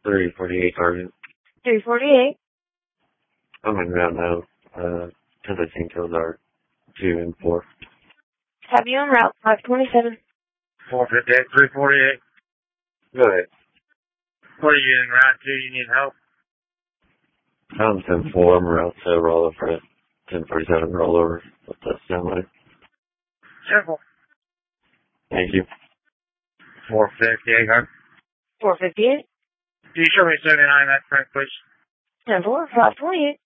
348 target. 348. I'm in route now. 1015 kills are 2 and 4. Have you on route 527. 458, 348. Go ahead. What are you in route 2? You need help? I'm 10-4. I'm route to rollover for 1047 rollover. What's that sound like? Simple. Thank you. 458, huh? 458. Can you show me 79 that print, please? 10-4, 528.